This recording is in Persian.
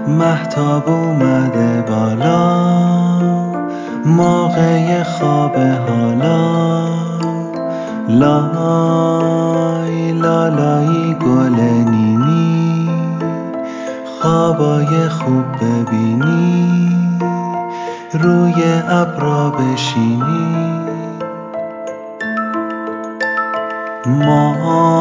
مهتاب اومده بالا، موقع خواب حالا. لای لالایی گل نیمی، خوابای خوب ببینی، روی ابرا بشینی. ما